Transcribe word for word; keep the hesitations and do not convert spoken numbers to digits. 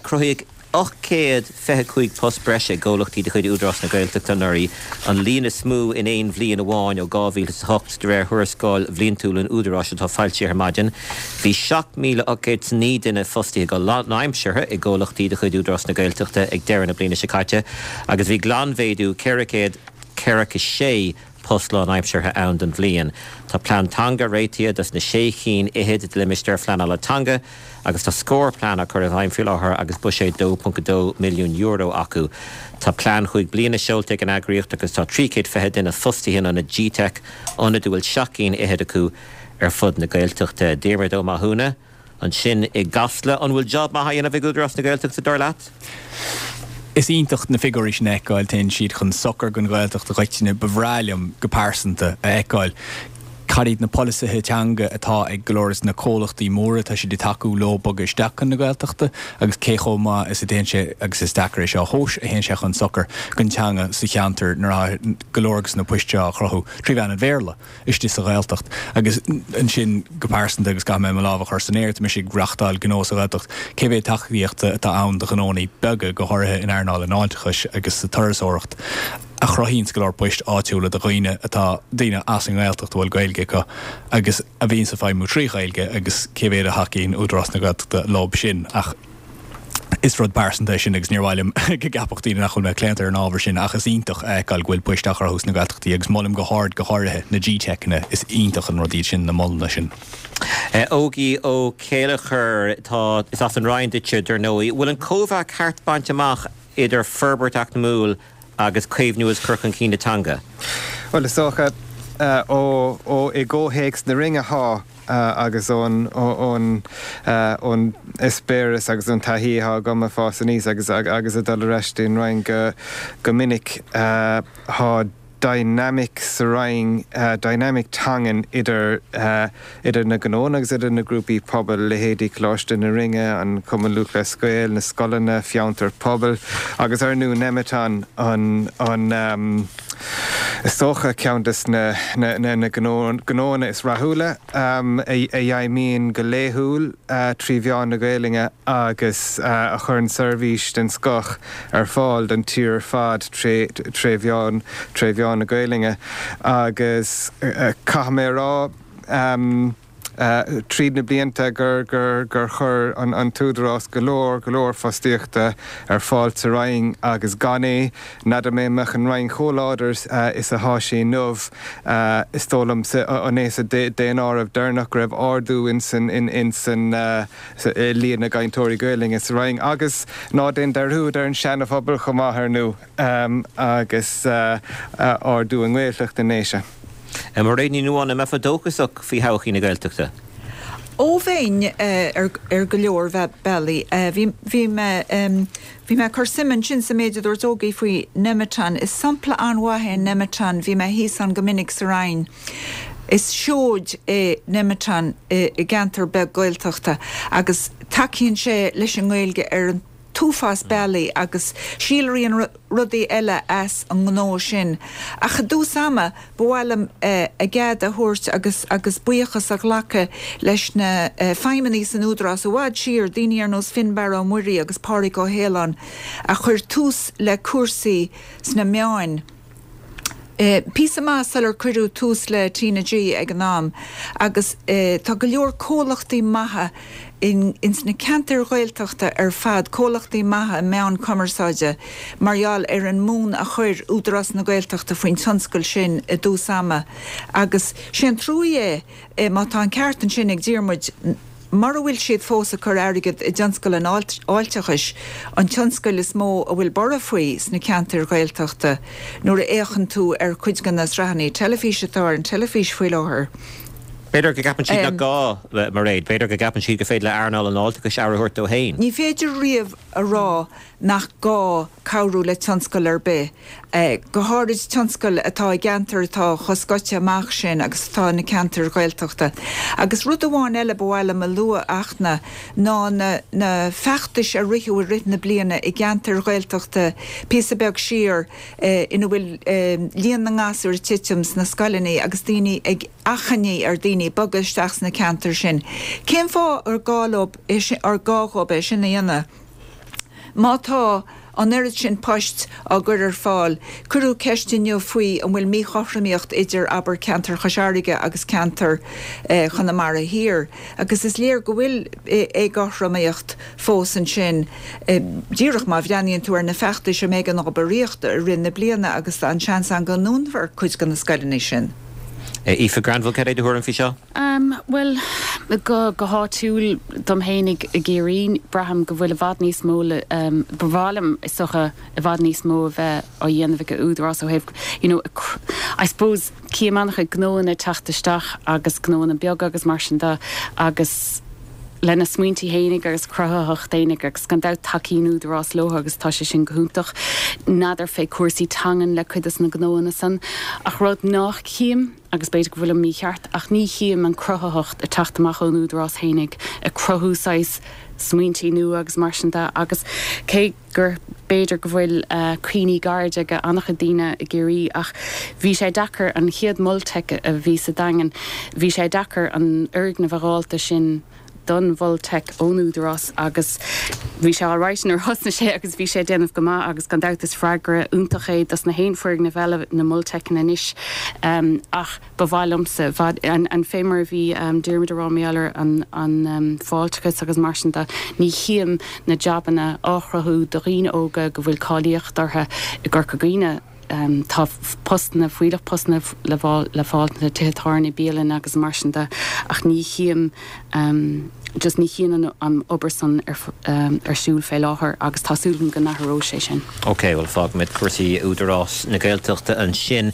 croig ochcéad fechuig post breise ggólachtaí de chuid údras na Gaeltachta nuirí an lína smú in éon bhliain amháin ó gámhíle hocht de réir thuairsáil bhliantúil an údarás atá fáilte ar maidin. Bhí seacht míle ochcéad ní duine fostaí go naimseirthe i ggólachtaí de chuid údras na Gaeltachta ag deireadh na bliana sicáite, agus bhí glanmhéadú ceiricéad ceirice sé postla an aimseirthe ann den bhliain. Tá plán tanga réitíad das na sé chin ihéad le misteir fleanala tanga, agus tá scór plán a chur a bhaim fiúláthair agus bu sé two point two milliún euro acu. Tá plán chuig bliana seoltaigh an agriocht agus tá trícéad feithe duine fostaíonn an na G TEC anna dúil seacín ihéad acu ar fud na Gaeltachta Diarmaid Ó Maithúna, an sin i gasla an bhfuil job maithe dhéanamh ag údarás na Gaeltachta dár leat? Is iontacht na figuris na eáil taon siad chun soccer gon Gaeltachta roiitine bhráiliam go páirsanta a eáil. Caríd na polisithe teanga atá ag glóras na cólachtaí móra tá si de taú lo bogus dechan na Gaeltachta, agus cécho má is a déanse agus is dachar seo hós a hen se chun soccer gon teanga sa cheantar nar glóragus na puiste a chrothú trí bhean an bhéirla istí sa Gaeltacht, agus an sin go páirsanta agus ga mé me lábhah chu sanéirt me si grachtáil gnó sa Gaeltacht, cé bhéh taíochtta atá ann de gnónaí bega go háirithe in airnáil an áilteachas agus sa tuirasóireacht. A chrohíns go leir poist áitiúla de roiine atá daine as an Gaeltacht bhfuil gailge go agus a bhíon sa fáim mú trí gailge agus cévéad a hacín údras na Gaeltachta lob sin ach is rud bársanta sin agus níorhhailm go gapachtaí nach chun me cléantar an ábhar sin achas ionintach eáil ghfuil poisteach ar hús na Gaeltachtaí agus mollim go háard go háirithe na G TEC-na is ionintach an rodíd sin na molna sin. Ógaí ó céalachar tá is as an Ryan ditse der nóí bhfuil an cóbhah ceart baint amach idir Ferbert ach na múl agus Caomhnúas Kirkan Cína Tanga. Well, is socha ó ó i ggóhéics na ringe há agus ón ón ón Espéras agus ón taithí há goma fás an níos agus agus a dul reistín roiin go go minic há dynamic saraing uh, dynamic tangen idir uh, idir na gnón agus idir na grúpi pobl le hédí cloiste na ringe an cuman lúch le scoil na scolanna fiantar pobl agus ar nú nemetan an an um, socha countess na na na na gnón gnóna is rahúla um, a a yaimín go léhúil uh, trí bheán na gailinge agus uh, a churn servís den scoch ar fáil den tír fad tre tre bheán tre bheán na gailinge agus uh, caithmé rá um, uh, tríd na blianta gur gur gur chur an an túdrás golóir golóir fastíochta ar fáil sa raing agus gané nada mé meach an raing chóláders uh, is a háisí nómh uh, is tólam sa an éis a D N R of dernach raibh ardú in san in in san uh, sa uh, líon na gaintóirí gailinge sa raing agus ná den darthú ar an seanna phobal chomáthair nó um, agus uh, uh, ardú an ghaeltacht den néise. Am mar réí nuáin am efadócasach fí hachaí na Gaeltachta? Ó bhéin ar ar go leor bheith bailí bhí me bhí me chu siman sin sa méidir dúir dógaí faoi nemetan is sampla anmhaithe nemetan bhí me híos an go minic sa rain. Is seóid é nemetan i gantar be Gaeltachta agus taíonn sé leis an Gaeilge ar an túfás bailí agus sílaíonn rudaí eile as an gnó sin. A chadú sama bhfuilm a gcead a thuairt agus agus buíochas a ghlacha leis na feiminí san údrás a bhád siar daoine ar nós Finbar ó Muirí agus Pádraig Ó Héalann a chur tús le cuasaí sna meáin. Uh, Písa más salar cuireú tús le Tina G ag an nám agus uh, tá go leor cólachtaí maithe in in sna cantar Gaeltachta ar fad cólachtaí maithe meán commerceáide marall ar an mún a chuir údras na Gaeltachta faoin tionscail sin a dú sama agus sin trúé uh, má tá an ceartan sin ag díormuid mar bhfuil siad fósa chur airgad i tionscail an áilteachais an tionscail is mó a bhfuil bara faoi sna cantar Gaeltachta nuair a éachan tú ar chuid gan nas rahannaí telefísetáir an telefís faoi láthair. Beidir go gapan siad na gá mar réid, beidir go gapan siad go féad le airnáil an áilteachas airthirt ó hain. Ní féidir riamh a rá nach gá cabhrú le tionscail ar be. Uh, go háirid tionscail atá i gantar atá choscoite amach sin agus tá na cantar Gaeltachta. Agus rud amháin eile bhile me lua achna ná na, na feachtais a rihiú a rit na bliana i gantar Gaeltachta písa beag siar uh, ina bhfuil uh, líon na ngasúir titims na scalaní agus daoine ag achaní ar daoine bogasteach na cantar sin. Cén fá ar gálob ar gáchob é sin na dhéanana mátá an erid sin poist a gur ar fáil. Curú ceistinniu faoi an bhfuil mí chothramíocht idir aber cantar chasearige agus cantar uh, chunamara hir. Agus is léir go bhfuil é gothramíocht fós an sin. Uh, Díirech má bheaníonn tú ar na fechta sem méid an obaríocht ar rinne bliana agus an seans an ganúnhar chuid gan na scailní sin. Aoife Granville ce réidir thuair an fi seo? Um, well, go go háitiúil dom hénig a géirín braham go bhfuil a bhd níos mó um, bhrálam is socha a bhd níos mó bheith ó dhéanamh go údrá so heh, you know, I suppose cíamanacha gnóna teachtaisteach agus gnóna beag agus mar sin da agus lena smuintí hénig agus cruthaach dénig agus gan dá takeíú de rás lóth agus tá sé sin gohúntaach nadidir fé cuasaí tangan le chuidas na gnóna san ach rud nach cíam agus beidir go bhfuil mí cheart ach ní cíam an cruthacht a teachtamach an údrás hénig a cruthúsáis smuintí nu agus mar sin da agus cé gur beidir go bhfuil uh, cuoine garde go annach daine a géirí ach bhí sé dachar an chiad molteice a bhí sa dagan bhí sé dachar an urg na bharálta sin don voltech ónúdras agus bhí sé áráitin ar hosna sé agus bhí sé déanamh go maith agus gan dátas freigra úntaché das na héonfuirg na bheile na moltech na níis um, ach bhhailmsa an, an fémar bhí um, Diarmaid Ráméalar an, an um, fáilteachas agus marsinta ní chiam na jabanna áchrathú do riine óga go bhfuil cáilíocht dartha i ggur cogine Um, tá postna fuiilech postna le fáil na tuthárna bíalan agus marsinta ach ní chiam um, just ní chian an oberson ar, um, ar siúl fé láthair agus tásúlan go nachró sé sin. Ok, well fág mit cuasaí údarrás na Gaeltachta an sin